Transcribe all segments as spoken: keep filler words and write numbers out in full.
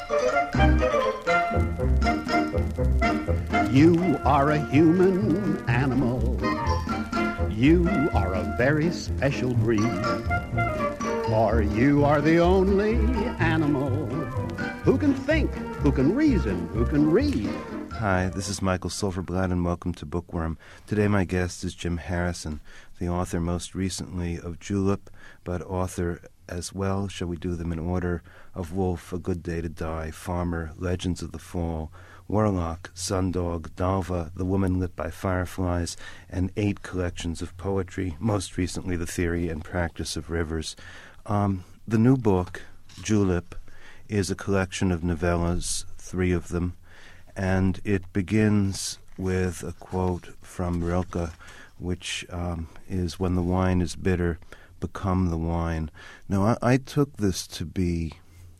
You are a human animal. You are a very special breed. For you are the only animal who can think, who can reason, who can read. Hi, this is Michael Silverblatt, and welcome to Bookworm. Today my guest is Jim Harrison, the author most recently of Julep, but author as well, shall we do them in order, of Wolf, A Good Day to Die, Farmer, Legends of the Fall, Warlock, Sundog, Dalva, The Woman Lit by Fireflies, and eight collections of poetry, most recently The Theory and Practice of Rivers. Um, the new book, Julep, is a collection of novellas, three of them, and it begins with a quote from Rilke, which um, is, "When the wine is bitter, become the wine." Now, I, I took this to be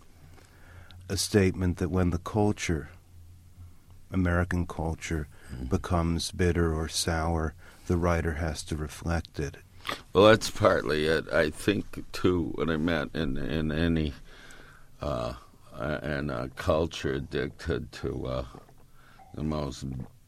a statement that when the culture, American culture, mm. becomes bitter or sour, the writer has to reflect it. Well, that's partly it. I think, too, what I meant in, in any uh, and a culture addicted to uh, the most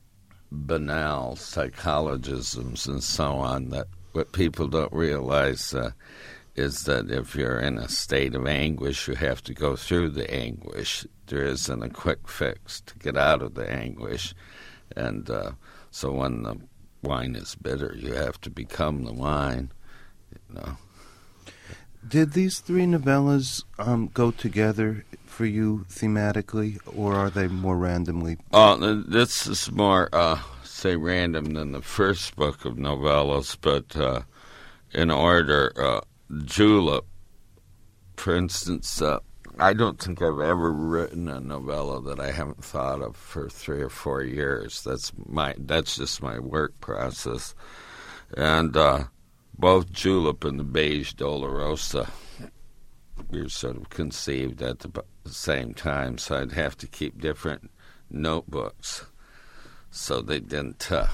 banal psychologisms and so on, that what people don't realize uh, is that if you're in a state of anguish, you have to go through the anguish. There isn't a quick fix to get out of the anguish. And uh, so when the wine is bitter, you have to become the wine, you know. Did these three novellas um, go together for you thematically, or are they more randomly? Oh, this is more, uh, say, random than the first book of novellas, but uh, in order, uh, Julep, for instance, uh, I don't think I've ever written a novella that I haven't thought of for three or four years. That's my that's just my work process. And uh, both Julep and the Beige Dolorosa were sort of conceived at the same time, so I'd have to keep different notebooks so they didn't, uh,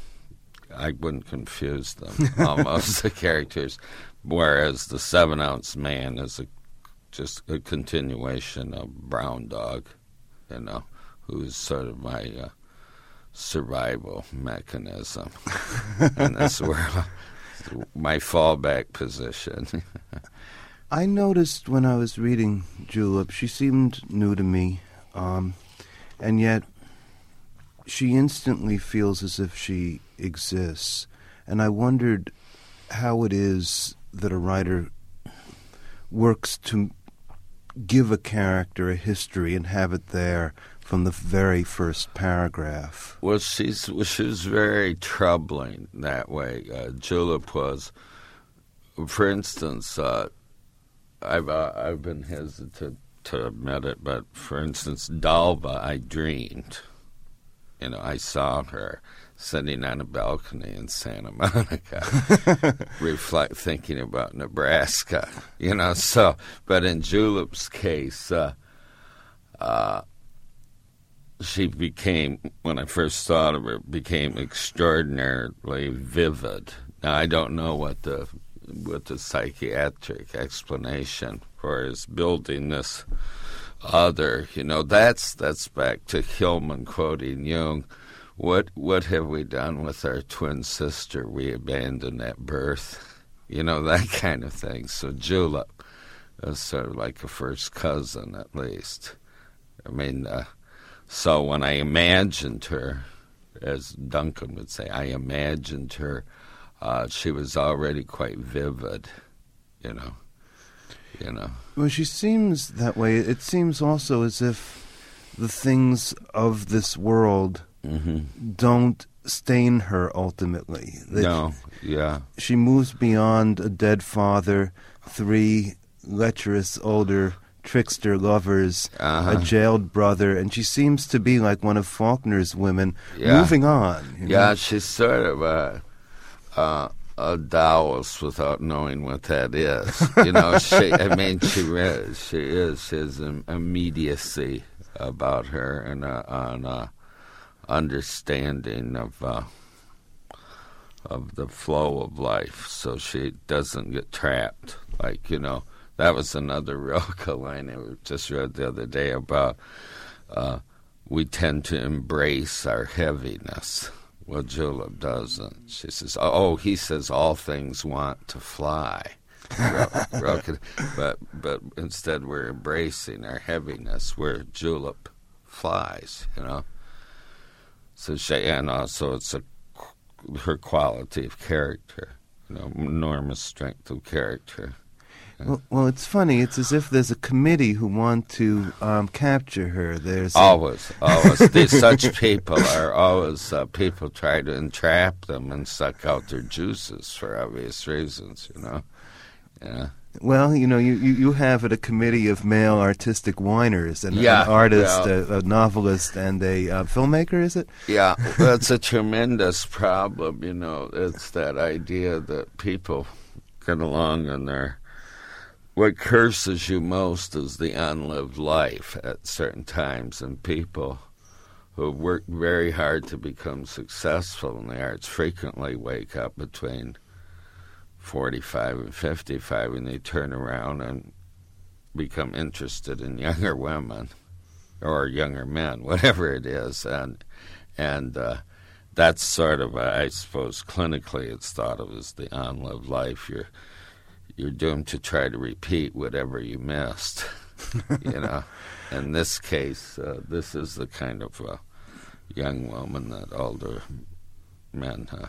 I wouldn't confuse them, almost, the characters, whereas the Seven-Ounce Man is a just a continuation of Brown Dog, you know, who's sort of my uh, survival mechanism. And that's where my fallback position. I noticed when I was reading Julep, she seemed new to me, um, and yet she instantly feels as if she exists. And I wondered how it is that a writer works to give a character a history and have it there from the very first paragraph. Well, she's well, she was very troubling that way. Uh, Julep was, for instance, uh, I've uh, I've been hesitant to admit it, but for instance, Dalva, I dreamed. You know, I saw her sitting on a balcony in Santa Monica, reflect, thinking about Nebraska, you know. So, but in Julep's case, uh, uh, she became, when I first thought of her, became extraordinarily vivid. Now, I don't know what the what the psychiatric explanation for is building this other, you know. That's that's back to Hillman quoting Jung. What what have we done with our twin sister we abandoned at birth? You know, that kind of thing. So Julep is sort of like a first cousin, at least. I mean, uh, so when I imagined her, as Duncan would say, I imagined her, uh, she was already quite vivid, you know. You know. Well, she seems that way. It seems also as if the things of this world mm-hmm. don't stain her ultimately. That no, yeah. She moves beyond a dead father, three lecherous older trickster lovers, uh-huh. a jailed brother, and she seems to be like one of Faulkner's women, yeah. moving on. You know? Yeah, she's sort of a, uh, a Taoist without knowing what that is. You know, she, I mean, she is, she is, she has an immediacy about her and a, an uh, understanding of uh, of the flow of life, so she doesn't get trapped. Like, you know, That was another Rilke line I just read the other day about uh, we tend to embrace our heaviness. Well, Julep doesn't. She says, oh, he says all things want to fly. Rilke, but but instead we're embracing our heaviness where Julep flies, you know. So she, and also it's a, her quality of character, you know, enormous strength of character. Well, well, it's funny. It's as if there's a committee who want to um, capture her. There's always, a... always. These, such people are always uh, people try to entrap them and suck out their juices for obvious reasons. You know. Yeah. Well, you know, you, you, you have at a committee of male artistic whiners, and yeah, an artist, well, a, a novelist, and a uh, filmmaker, is it? Yeah, that's a tremendous problem, you know. It's that idea that people get along and they're... What curses you most is the unlived life at certain times, and people who work very hard to become successful in the arts frequently wake up between forty-five and fifty-five, and they turn around and become interested in younger women or younger men, whatever it is, and and uh, that's sort of, I suppose, clinically it's thought of as the unlived life. You're you're doomed to try to repeat whatever you missed, you know. In this case, uh, this is the kind of uh, young woman that older men. Uh,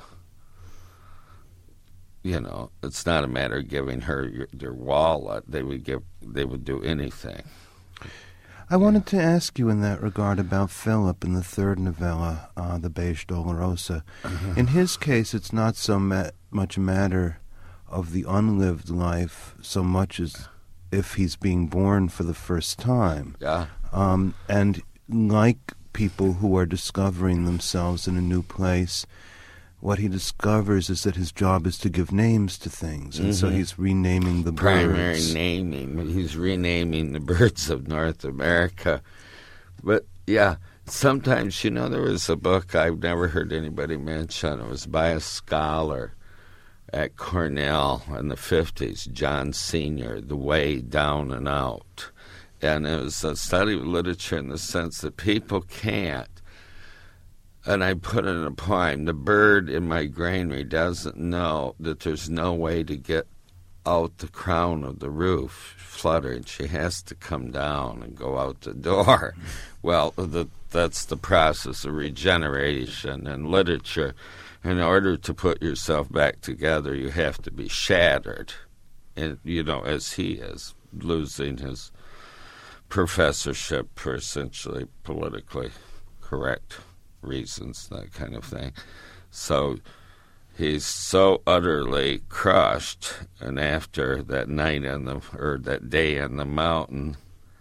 You know, it's not a matter of giving her your, their wallet. They would give. They would do anything. I wanted to ask you in that regard about Philip in the third novella, uh, The Beige Dolorosa. Uh-huh. In his case, it's not so ma- much a matter of the unlived life so much as if he's being born for the first time. Yeah. Um, and like people who are discovering themselves in a new place, what he discovers is that his job is to give names to things, and mm-hmm. so he's renaming the Primary birds. naming. He's renaming the birds of North America. But, yeah, sometimes, you know, there was a book I've never heard anybody mention. It was by a scholar at Cornell in the fifties, John Senior, The Way Down and Out. And it was a study of literature in the sense that people can't, and I put it in a poem, the bird in my granary doesn't know that there's no way to get out the crown of the roof fluttering. She has to come down and go out the door. Well, the, that's the process of regeneration in literature. In order to put yourself back together, you have to be shattered, and you know, as he is, losing his professorship for essentially politically correct reasons, that kind of thing. So he's so utterly crushed, and after that night on the or that day on the mountain,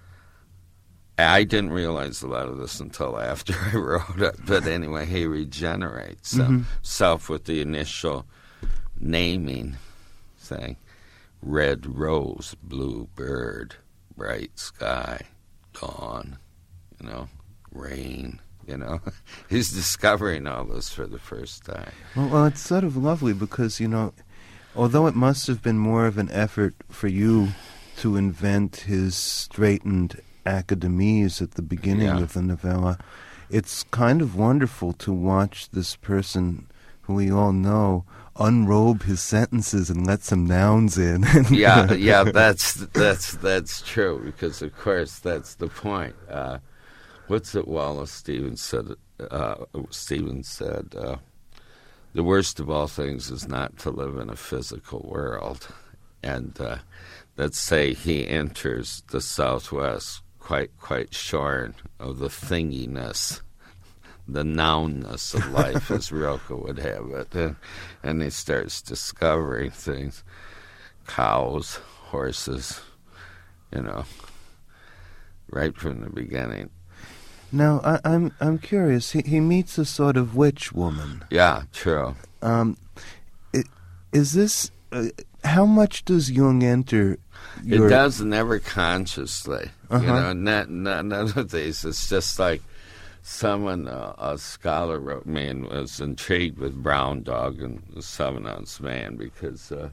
I didn't realize a lot of this until after I wrote it. But anyway, he regenerates mm-hmm. himself with the initial naming thing: red rose, blue bird, bright sky, dawn, you know, rain. You know, he's discovering all this for the first time. Well, well, it's sort of lovely because, you know, although it must have been more of an effort for you to invent his straightened academies at the beginning yeah. of the novella, it's kind of wonderful to watch this person who we all know unrobe his sentences and let some nouns in. yeah, yeah, that's that's that's true, because of course that's the point. Uh, What's it Wallace Stevens said? Uh, Stevens said, uh, the worst of all things is not to live in a physical world. And uh, let's say he enters the Southwest quite quite shorn of the thinginess, the nounness of life, as Rilke would have it. And, and he starts discovering things, cows, horses, you know, right from the beginning. Now, I, I'm I'm curious. He he meets a sort of witch woman. Yeah, true. Um, it, is this uh, how much does Jung enter? Your... It does, never consciously. Uh-huh. You know, not, not none of these. It's just like someone, uh, a scholar, wrote me and was intrigued with Brown Dog and the Seven Ounce Man because uh,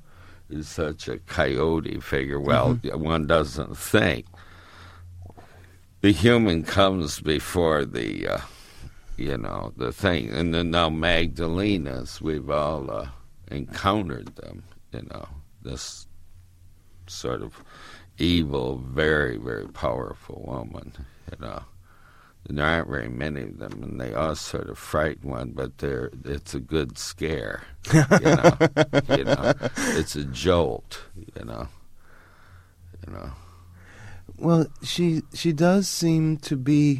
is such a coyote figure. Well, mm-hmm. one doesn't think. The human comes before the, uh, you know, the thing. And then now Magdalenas, we've all uh, encountered them, you know, this sort of evil, very, very powerful woman, you know. And there aren't very many of them, and they all sort of frighten one, but they're, it's a good scare, you know. you know. It's a jolt, you know. You know. Well, she she does seem to be,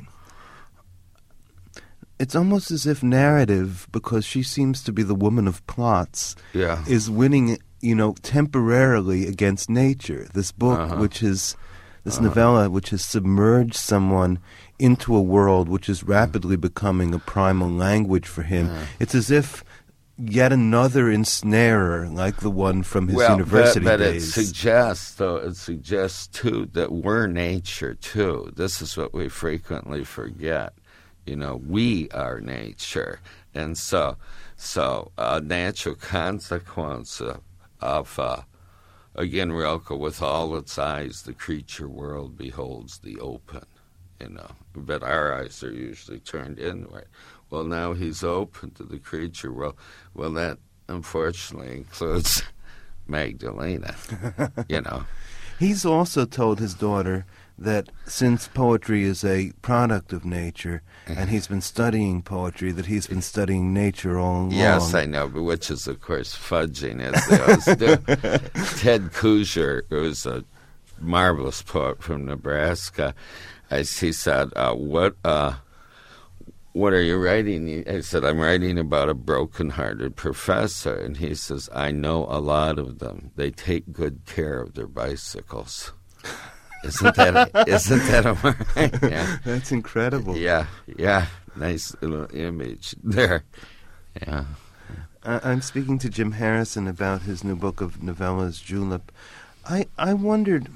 it's almost as if narrative, because she seems to be the woman of plots, yeah. is winning, you know, temporarily against nature. This book, uh-huh. which is, this uh-huh. novella, which has submerged someone into a world which is rapidly becoming a primal language for him. Yeah. It's as if yet another ensnarer, like the one from his well, university but, but days. it suggests, though, it suggests, too, that we're nature, too. This is what we frequently forget. You know, we are nature. And so, so a natural consequence of, of uh, again, Rilke, with all its eyes, the creature world beholds the open. You know, but our eyes are usually turned inward. Well, now he's open to the creature world. Well, that unfortunately includes Magdalena, you know. He's also told his daughter that since poetry is a product of nature, and he's been studying poetry, that he's been studying nature all along. Yes, I know, but which is, of course, fudging, as they always do. Ted Kooser, who was a marvelous poet from Nebraska, as he said, uh, what uh, what are you writing? I said, I'm writing about a broken-hearted professor. And he says, I know a lot of them. They take good care of their bicycles. Isn't that a, isn't that a yeah. That's incredible. Yeah, yeah. Nice little image there. Yeah. I, I'm speaking to Jim Harrison about his new book of novellas, Julep. I, I wondered...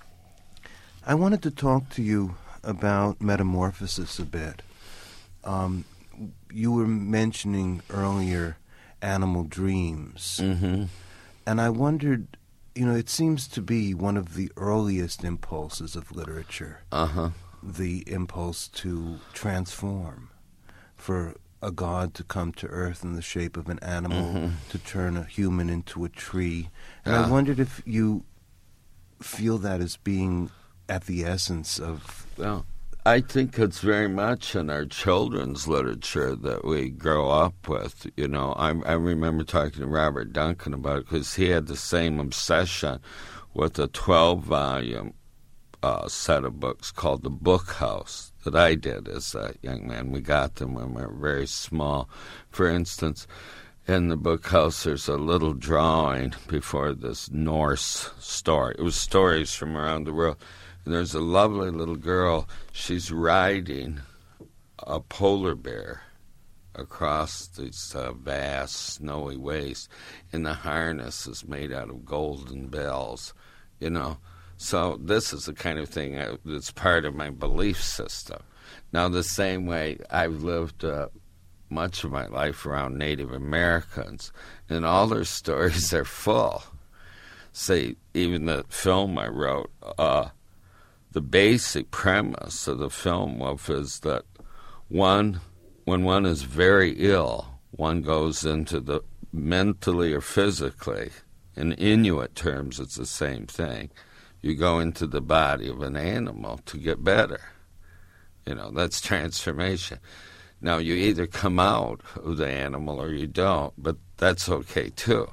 I wanted to talk to you about metamorphosis a bit. Um, you were mentioning earlier animal dreams. Mm-hmm. And I wondered, you know, it seems to be one of the earliest impulses of literature. Uh-huh. The impulse to transform, for a god to come to earth in the shape of an animal, mm-hmm. to turn a human into a tree. And yeah. I wondered if you feel that as being at the essence of... Well, I think it's very much in our children's literature that we grow up with. You know, I, I remember talking to Robert Duncan about it because he had the same obsession with a twelve-volume uh, set of books called The Book House that I did as a young man. We got them when we were very small. For instance, in The Book House, there's a little drawing before this Norse story. It was stories from around the world. And there's a lovely little girl. She's riding a polar bear across this uh, vast snowy waste, and the harness is made out of golden bells, you know. So this is the kind of thing I, that's part of my belief system. Now, the same way I've lived uh, much of my life around Native Americans, and all their stories are full. Say, even the film I wrote, uh, the basic premise of the film is that one, when one is very ill, one goes into the mentally or physically. In Inuit terms, it's the same thing. You go into the body of an animal to get better. You know, that's transformation. Now, you either come out of the animal or you don't, but that's okay, too.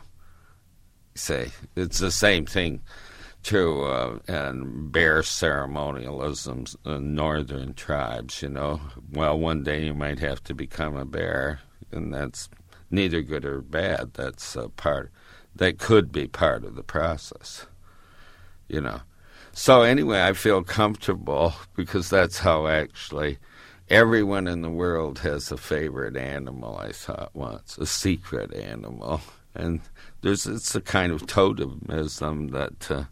Say, it's the same thing. True, uh, and bear ceremonialisms in northern tribes, you know. Well, one day you might have to become a bear, and that's neither good or bad. That's a part, that could be part of the process, you know. So anyway, I feel comfortable because that's how actually everyone in the world has a favorite animal, I thought once, a secret animal. And there's it's a kind of totemism that... Uh,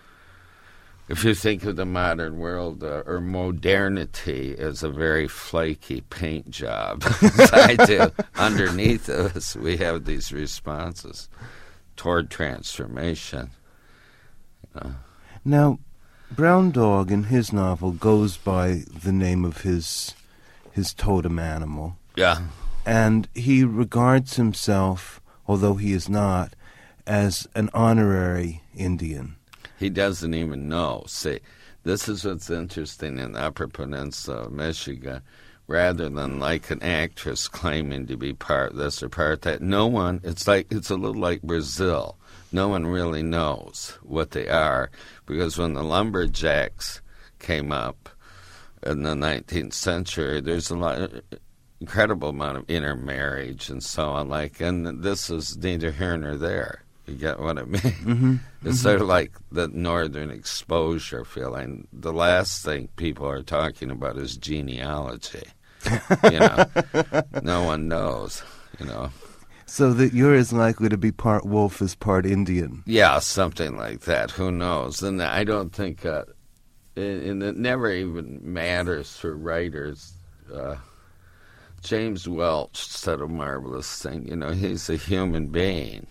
If you think of the modern world, uh, or modernity as a very flaky paint job, as I do, underneath us we have these responses. toward transformation. Uh, now, Brown Dog in his novel goes by the name of his his totem animal. Yeah. And he regards himself, although he is not, as an honorary Indian. He doesn't even know. See, this is what's interesting in the Upper Peninsula of Michigan. Rather than like an actress claiming to be part this or part that, no one, it's like, it's a little like Brazil. No one really knows what they are, because when the lumberjacks came up in the nineteenth century, there's a lot, incredible amount of intermarriage and so on. Like, and this is neither here nor there. You get what I mean? Mm-hmm. It's mm-hmm. sort of like the northern exposure feeling. The last thing people are talking about is genealogy. You know, no one knows. You know. So that you're as likely to be part wolf as part Indian. Yeah, something like that. Who knows? And I don't think, uh, and it never even matters for writers. Uh, James Welch said a marvelous thing. You know, he's a human being.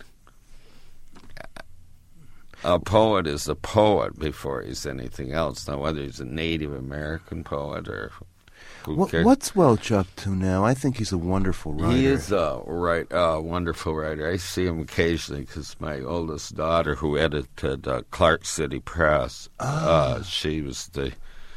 A poet is a poet before he's anything else. Now, whether he's a Native American poet or who what, cares? What's Welch up to now? I think he's a wonderful writer. He is a right, uh, wonderful writer. I see him occasionally because my oldest daughter, who edited uh, Clark City Press, oh. uh, she was the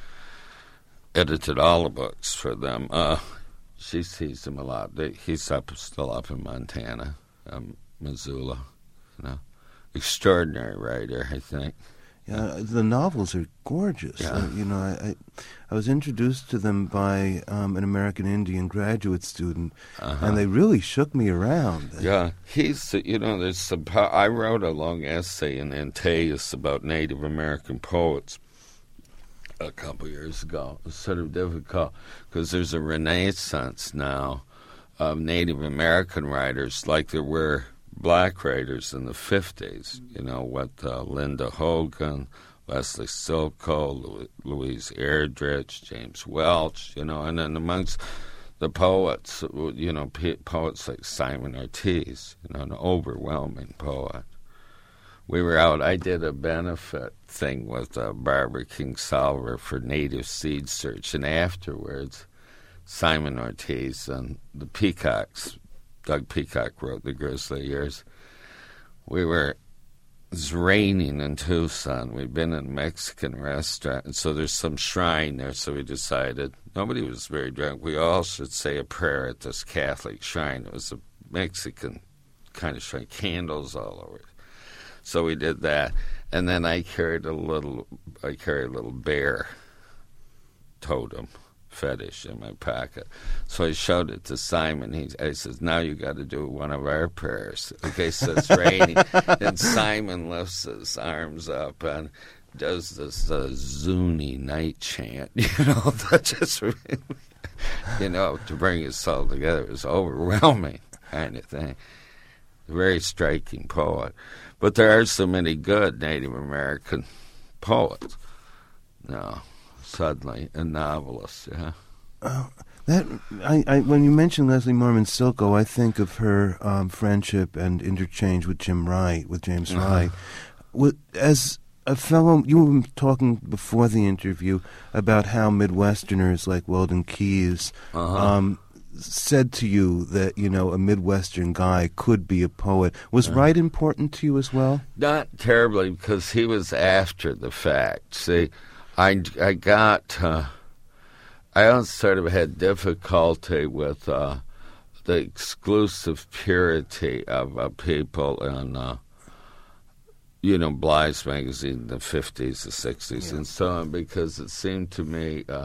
edited all the books for them. Uh, she sees him a lot. They, he's up, still up in Montana, um, Missoula, you know. Extraordinary writer, I think. Yeah, the novels are gorgeous. Yeah. Uh, you know, I, I I was introduced to them by um, an American Indian graduate student, uh-huh. and they really shook me around. Yeah, he's, you know, there's some, I wrote a long essay in Antaius about Native American poets a couple years ago. It was sort of difficult because there's a renaissance now of Native American writers like there were black writers in the fifties, you know, what uh, Linda Hogan, Leslie Silko, Louise Erdrich, James Welch, you know, and then amongst the poets, you know, poets like Simon Ortiz, you know, an overwhelming poet. We were out, I did a benefit thing with uh, Barbara Kingsolver for Native Seed Search, and afterwards, Simon Ortiz and the Peacocks, Doug Peacock wrote The Grizzly Years. We were, it was raining in Tucson. We'd been in a Mexican restaurant, and so there's some shrine there, so we decided, nobody was very drunk, we all should say a prayer at this Catholic shrine. It was a Mexican kind of shrine, candles all over it. So we did that, and then I carried a little, I carried a little bear totem fetish in my pocket. So I showed it to Simon. He I says, now you got to do one of our prayers. Okay, so it's raining. And Simon lifts his arms up and does this uh, Zuni night chant, you know, that just, you know, to bring his soul together. It was overwhelming kind of thing. Very striking poet. But there are so many good Native American poets. No. Suddenly, and novelists, yeah. Uh, that I, I when you mention Leslie Norman Silko, I think of her um, friendship and interchange with Jim Wright, with James uh-huh. Wright. With, as a fellow, you were talking before the interview about how Midwesterners like Weldon Keys uh-huh. um, said to you that, you know, a Midwestern guy could be a poet. Was uh-huh. Wright important to you as well? Not terribly, because he was after the fact. See, I, I got, uh, I also sort of had difficulty with uh, the exclusive purity of uh, people in, uh, you know, Bly's magazine in the fifties, the sixties, yeah. and so on, because it seemed to me uh,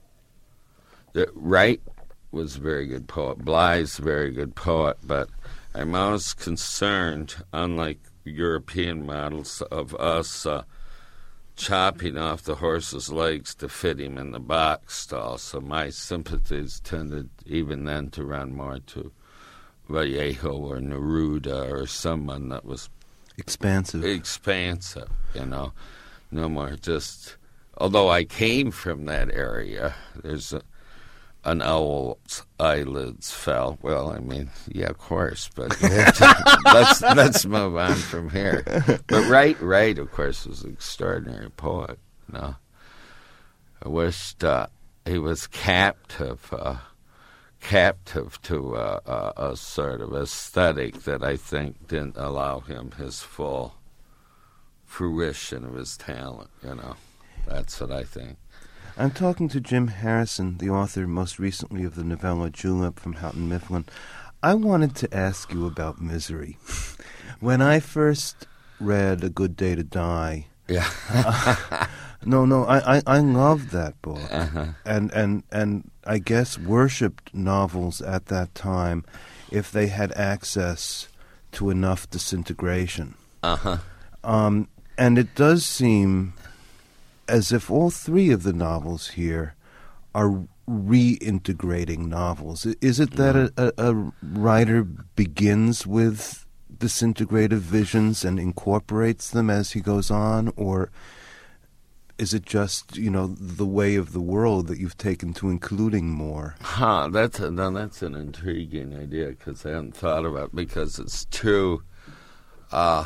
that Wright was a very good poet, Bly's a very good poet, but I'm always concerned, unlike European models, of us uh, chopping off the horse's legs to fit him in the box stall. So my sympathies tended even then to run more to Vallejo or Neruda or someone that was expansive. Expansive, you know. No more just, although I came from that area, there's a, an owl's eyelids fell. Well, I mean, yeah, of course, but let's let's move on from here. But Wright, Wright, of course, was an extraordinary poet. You know, I wished uh, he was captive, uh, captive to uh, a, a sort of aesthetic that I think didn't allow him his full fruition of his talent. You know, that's what I think. I'm talking to Jim Harrison, the author most recently of the novella Julep from Houghton Mifflin. I wanted to ask you about misery. When I first read A Good Day to Die, yeah, uh, no, no, I, I, I loved that book, uh-huh. and, and and I guess worshipped novels at that time if they had access to enough disintegration. Uh-huh. Um, and it does seem as if all three of the novels here are reintegrating novels. Is it that a, a, a writer begins with disintegrative visions and incorporates them as he goes on, or is it just, you know, the way of the world that you've taken to including more? Huh, that's a, no, that's an intriguing idea because I hadn't thought about it, because it's true. Uh,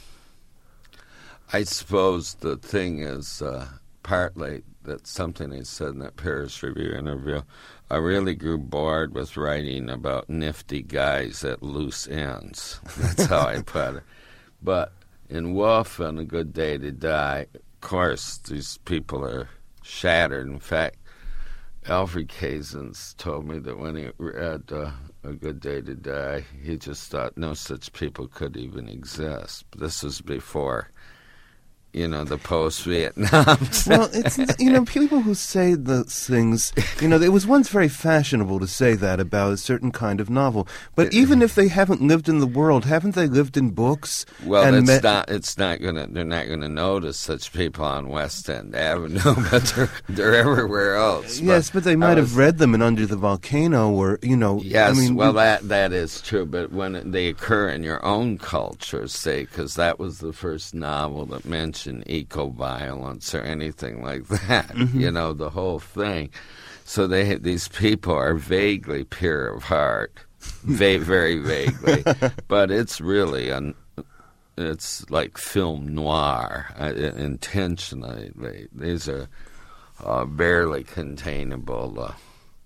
I suppose the thing is uh, partly that something I said in that Paris Review interview. I really grew bored with writing about nifty guys at loose ends. That's how I put it. But in Wolf and A Good Day to Die, of course, these people are shattered. In fact, Alfred Kazins told me that when he read uh, A Good Day to Die, he just thought no such people could even exist. This was before, you know, the post-Vietnam. Well, it's, you know, people who say those things, you know, it was once very fashionable to say that about a certain kind of novel. But even if they haven't lived in the world, haven't they lived in books? Well, and it's met- not. It's not gonna. They're not gonna notice such people on West End Avenue, but they're they're everywhere else. Yes, but, but they might was, have read them in Under the Volcano, or you know. Yes, I mean, well, we, that that is true. But when they occur in your own culture, say, because that was the first novel that mentioned eco-violence or anything like that. Mm-hmm. You know, the whole thing. So they these people are vaguely pure of heart, va- very vaguely, but it's really an, it's like film noir, uh, intentionally. They, these are uh, barely containable uh,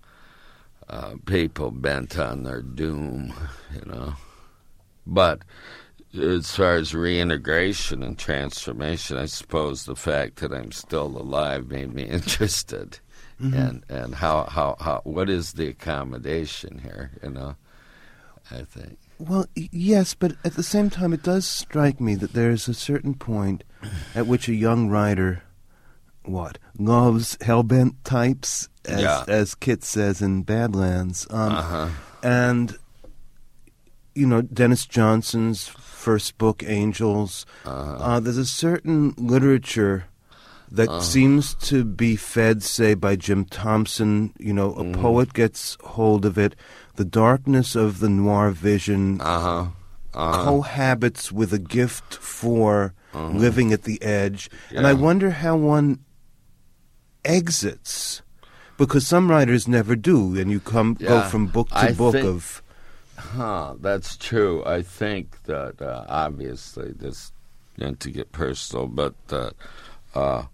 uh, people bent on their doom, you know. But as far as reintegration and transformation, I suppose the fact that I'm still alive made me interested. Mm-hmm. And and how, how, how what is the accommodation here, you know, I think. Well, yes, but at the same time it does strike me that there's a certain point at which a young writer, what, loves hellbent types, as, yeah. as Kit says in Badlands. Um, uh-huh. And, you know, Dennis Johnson's first book, Angels, uh-huh. uh, there's a certain literature that uh. seems to be fed, say, by Jim Thompson. You know, a mm. poet gets hold of it. The darkness of the noir vision uh-huh. Uh-huh. cohabits with a gift for uh-huh. living at the edge. Yeah. And I wonder how one exits, because some writers never do, and you come yeah. go from book to I book think, of... Huh, that's true. I think that, uh, obviously, this, not to get personal, but... Uh, uh,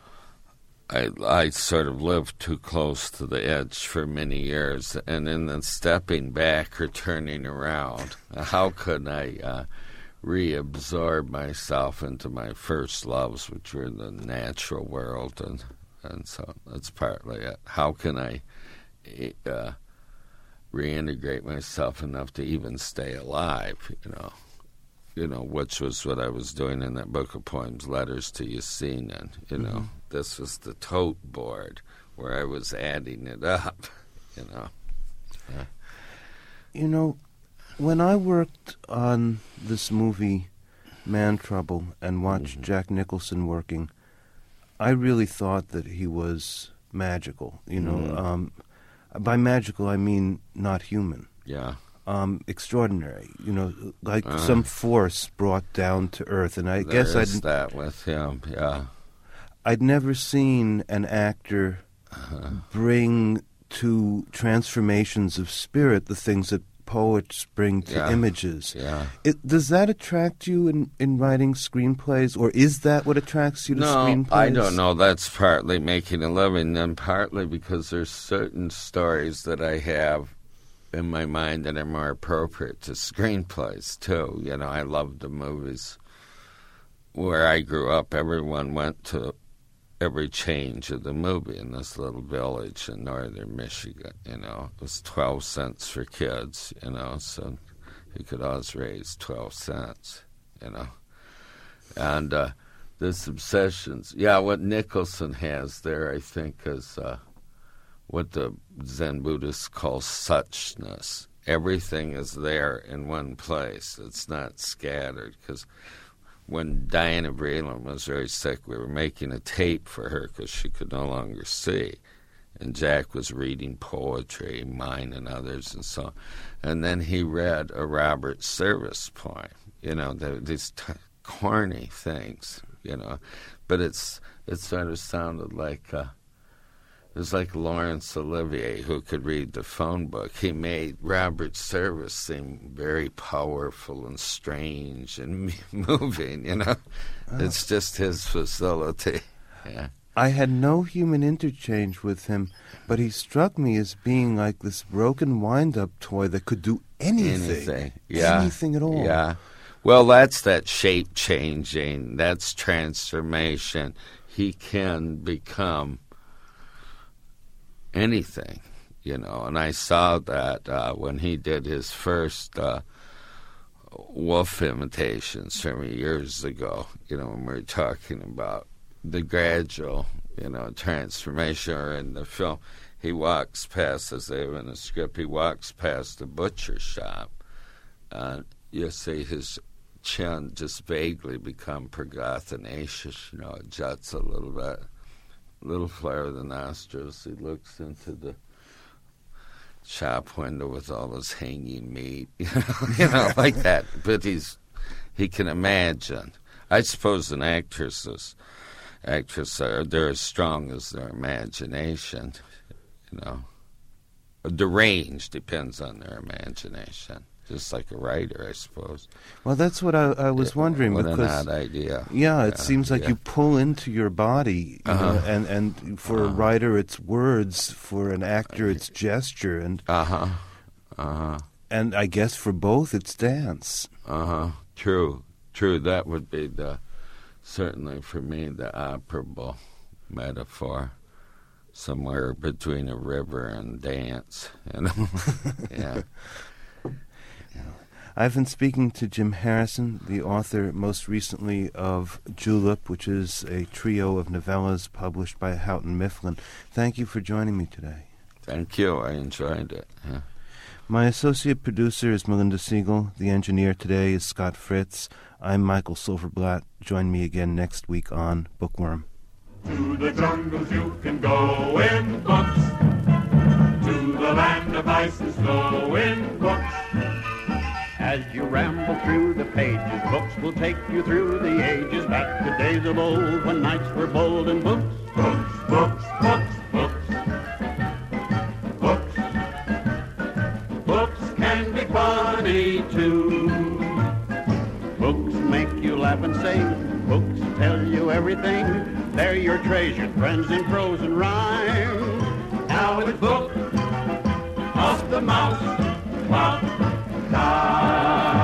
I, I sort of lived too close to the edge for many years, and in the stepping back or turning around, how could I uh, reabsorb myself into my first loves, which were in the natural world, and and so that's partly it. How can I uh, reintegrate myself enough to even stay alive, you know? You know, which was what I was doing in that book of poems, Letters to Yasin, you know. Mm-hmm. This was the tote board where I was adding it up, you know. Yeah. You know, when I worked on this movie, Man Trouble, and watched mm-hmm. Jack Nicholson working, I really thought that he was magical, you know. Mm-hmm. Um, by magical, I mean not human. Yeah. Um, extraordinary, you know, like uh, some force brought down to earth. And I there guess I'd is that with him, yeah. I'd never seen an actor uh-huh. bring to transformations of spirit, the things that poets bring to yeah. images. Yeah. It, does that attract you in, in writing screenplays, or is that what attracts you to no, screenplays? I don't know. That's partly making a living, and partly because there's certain stories that I have in my mind that are more appropriate to screenplays, too. You know, I love the movies. Where I grew up, everyone went to every change of the movie in this little village in northern Michigan. You know, it was twelve cents for kids, you know, so you could always raise twelve cents, you know. And uh, this obsessions, yeah, what Nicholson has there, I think, is uh, what the Zen Buddhists call suchness. Everything is there in one place. It's not scattered, because when Diana Vreeland was very sick, we were making a tape for her because she could no longer see. And Jack was reading poetry, mine and others, and so on. And then he read a Robert Service poem, you know, the, these t- corny things, you know. But it's it sort of sounded like... Uh, It was like Laurence Olivier, who could read the phone book. He made Robert Service seem very powerful and strange and moving, you know. Oh. It's just his facility. Yeah. I had no human interchange with him, but he struck me as being like this broken wind-up toy that could do anything. Anything, yeah. Anything at all. Yeah. Well, that's that shape-changing. That's transformation. He can become anything, you know, and I saw that uh, when he did his first uh, wolf imitations from years ago, you know, when we were talking about the gradual, you know, transformation. Or in the film, he walks past, as they have in the script, he walks past a butcher shop, and you see his chin just vaguely become pergothinaceous, you know, it juts a little bit. Little flare of the nostrils. He looks into the shop window with all this hanging meat, you know, you know, like that. But he's he can imagine. I suppose an actress's actress are they're as strong as their imagination, you know. The range depends on their imagination. Just like a writer, I suppose. Well, that's what I, I was wondering. What because, an odd idea. Yeah, it yeah, seems like yeah. you pull into your body, you uh-huh. know, and, and for uh-huh. a writer it's words, for an actor it's gesture, and uh-huh. Uh-huh. and I guess for both it's dance. Uh-huh. True, true. That would be the, certainly for me, the operable metaphor. Somewhere between a river and dance, you know. yeah. I've been speaking to Jim Harrison, the author most recently of Julep, which is a trio of novellas published by Houghton Mifflin. Thank you for joining me today. Thank you. I enjoyed it. Yeah. My associate producer is Melinda Siegel. The engineer today is Scott Fritz. I'm Michael Silverblatt. Join me again next week on Bookworm. To the jungles you can go in books. To the land of ice and snow in books. As you ramble through the pages, books will take you through the ages, back to days of old when knights were bold, and books, books, books, books, books, books. Books can be funny too. Books make you laugh and sing. Books tell you everything. They're your treasured friends in prose and rhyme. Now it's book of the mouse. Club. Time.